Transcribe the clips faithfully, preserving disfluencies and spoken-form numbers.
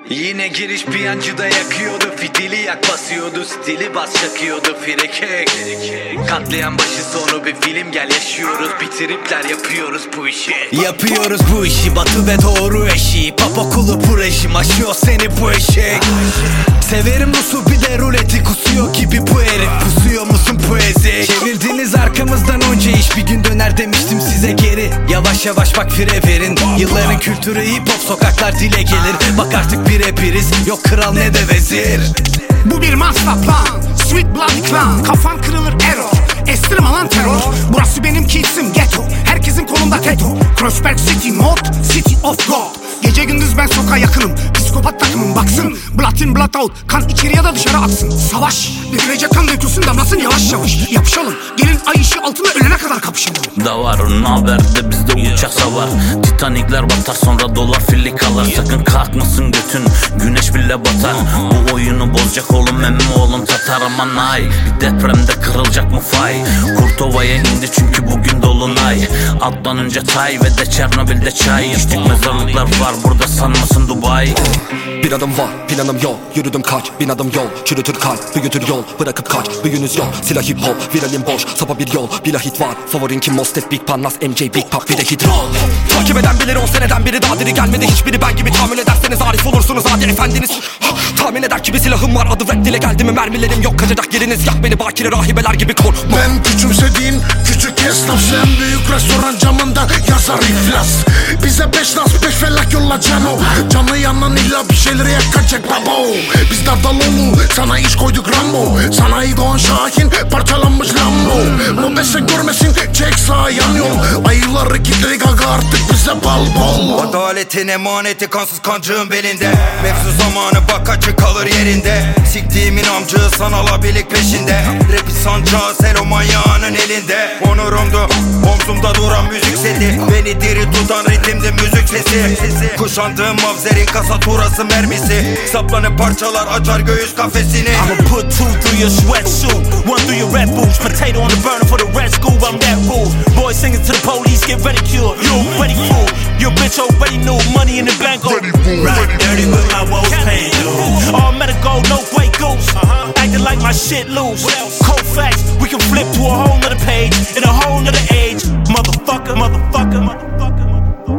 Yine giriş piyancıda yakıyordu, fitili yak basıyordu, stili bas çakıyordu firekek. Katlayan başı sonu bir film, gel yaşıyoruz, bitiripler yapıyoruz bu işi. Yapıyoruz bu işi, batı ve doğru eşiği, pop okulu bu rejim aşıyor seni bu eşek. Severim Rus'u bir de ruleti, kusuyor gibi bu herif, pusuyor musun poezi? Çevirdiniz arkamızdan onca iş, bir gün döner demiştim size geri. Yavaş yavaş bak fire verin, yılların kültürü hip hop, sokaklar dile gelir. Bak artık bire biriz, yok kral ne de vezir. Bu bir master plan, sweet bloody clan. Kafan kırılır error, estirme lan terör. Burası benim kitsim ghetto, herkesin kolunda teto. Crossberg City mod, city of God. Gece gündüz ben sokağa yakınım, psikopat takımım baksın. Blood in blood out, kan içeri ya da dışarı aksın. Savaş, dökülecek kan dökülsün damlasın yavaş yavaş. Yapışalım, gelin ay ışığı altında ölene kadar kapışalım. Da var naberde bizde uçak savar. Titanikler batar sonra dolar filli kalır. Sakın kalkmasın götün, güneş bile batar. Bu oyunu bozacak oğlum emmi oğlum Tatar aman ay. Bir depremde kırılacak mı fay? Kurtova'ya indi çünkü bugün dolunay. Alttan önce tay ve de Çernobil'de çay. İçtik mezarlıklar var burada sanmasın Dubai. Bir adım var, planım yok, yürüdüm kaç bin adım yol, çürütür kalp, büyütür yol, bırakıp kaç, büyünüz yok. Silah hip hop, viralim boş, sapa bir yol, bila hit var. Favorin kim Mostet, Big Pan, Nas, M J, Big Pop, bir de hit roll. Takip eden bilir on seneden biri daha diri gelmedi. Hiçbiri ben gibi tahammül ederseniz arif olursunuz hadi efendiniz. Tahmin eder ki bir silahım var, adı rap dile geldi mi mermilerim yok. Kaçacak yeriniz yak beni bakire rahibeler gibi korkma. Ben küçümsediğin küçük esnaf, sen büyük restoran camında yazar iflas. Bize beş nas beş felak yolla cano. Canı yanan illa bir şeyleri yakacak babo. Biz Dardaloğlu sana iş koyduk Rambo. Sanayi Doğan Şahin parçalanmış Lambo. Mobese görmesin çek sağ yan yol. Ayıları kitledik aga artık bize bal bol. Adaletin emaneti kansız kancığın belinde. Mevzu zamanı bak açık kalır yerinde. Siktiğimin amcığı sanala birlik peşinde. Rapi sancağı selo manyağının elinde. Onurumdu omzumda duran müzik seti. Beni diri tutan ritimdi müzik sesi. Kuşandığım mavzerin kasaturası mermisi. Saplanıp parçalar açar göğüs kafesini. I'ma put two through your sweatsuit, one through your red boots. Potato on the burner for the red school, I'm that rude. Boys singing to the police, get ridiculed. You ready fool, your bitch already knew. Money in the bank, oh right, dirty with my woes paid dude. All medical, no Grey Goose. Acting like my shit loose. Cold facts, we can flip to a whole nother page in a whole nother age. Motherfucker, motherfucker, motherfucker.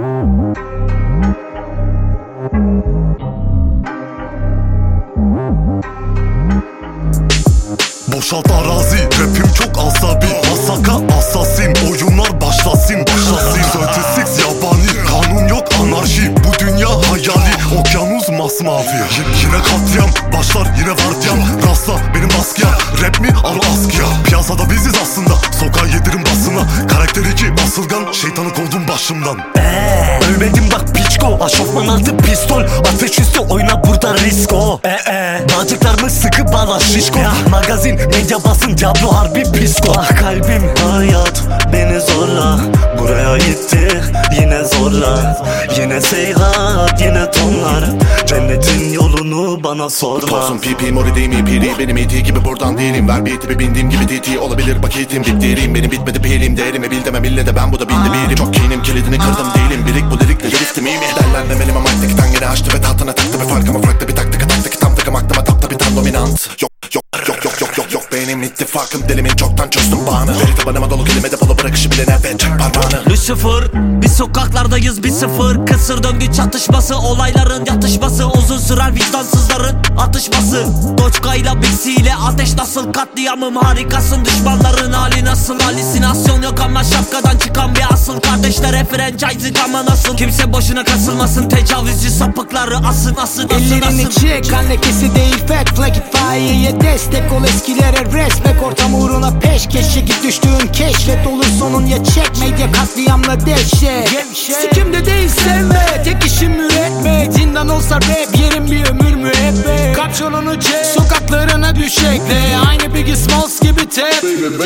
Boşalt arazi, rapim çok asabi. Masaka asasin, oyunlar başlasın başlasın. Sörtüsük yabani, kanun yok anarşi. Bu dünya hayali, okyanus masmavi. Y Yine katliam, başlar yine vardiyam. Rastla benim baskıya, rap mi al askıya. Piyasada biziz aslında, sokağa yedirim basına. Karakter iki basılgan, şeytanı kovdum başımdan. Eee ölmedim bak piçko. Aşofman altı pistol, ateş üstü oyna burada risko. Eee bacaklarımı sıkı bağla şişko. Magazin medya basın Diablo harbi psiko. Ah kalbim hayat beni zorla, buraya gitti yine zorla. Yine seyhat yine tonlar, cennetin yolunu bana sorma. Tosun pipi mori değil mi piri, benim iti gibi buradan değilim. Ver bir tipi bindiğim gibi titi olabilir bakitim diptirim. Benim bitmedi pilim değerimi bil demem ille de ben bu da bildi birim. Çok kinim kilidini kırdım değilim, birik bu lirikle geristim iyi mi? Ederler memelime maddeki tangere açtı ve tahtına taktı. Bir farkıma farklı bir taktika taktı ki tam takım aklıma tapta bir tam dominant. Yok yok yok yok yok yok yok benim ittifakım dilimin çoktan çözdüm bağını. Veri tabanıma dolu kelime depolu bırakışı bile nefret çek parmağını. Lucifer, biz sokaklardayız bir sıfır. Kısır döngü çatışması, olayların yatışması. Uzun sürer vicdansızların atışması. Doçka ile Bixi ile ateş nasıl katliamım harikasın. Düşmanların hali nasıl, halüsinasyon yok ama şapkadan çıkan bir asıl. Kardeşlere franchising ama nasıl, kimse boşuna kasılmasın. Tecavüzcü sapıkları asın asın asın Ellerini asın. çek, kan lekesi değil fat. Flag itfaiyeye destek ol, eskilere respect. Ortam uğruna peşkeş çekip düştüğün keşfet. Olur sonun ya çek, medya katliamla dehşet. Sikimde değil sevme, tek işim üretmek. Zindan olsa rap, yerim bir ömür müebbet. Kapşonunu çek, sokaklarına düşekle. Aynı Biggie Smalls gibi tep.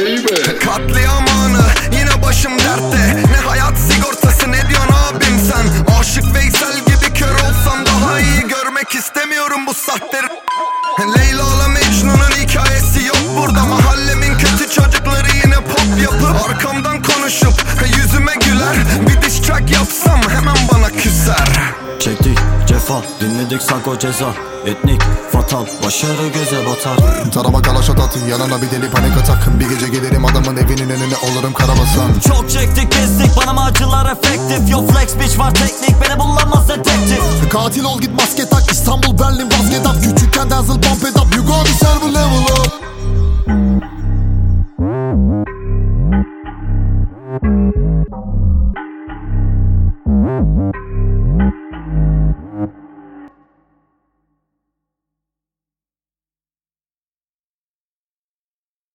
Katliam anı yine başım dertte. Ne hayat sigortası ne diyorsun abim sen? Aşık Veysel gibi kör olsam daha iyi görmek istemiyorum bu sahtleri. Leyla'la Mecnun'un hikayesi yok burada. Mahallemin kötü çocukları yine pop yapıp arkamdan konuşup yüzüme güler. Bir diss track yapsam hemen bana küser. Çektik, Jeff defa dinledik Sanko Ceza. Etnik, fatal, başarı göze batar. Tarama kalaş atat, yanına bir deli panik atak. Bir gece gelirim adamın evinin önüne olurum karabasan. Çok çektik kestik, bana mı acılar efektif. Yo flex bitch var teknik, beni bulamaz detektif. Katil ol git maske tak, İstanbul Berlin vazgeç up. Küçükken Denzel bump it up, you go to server level up.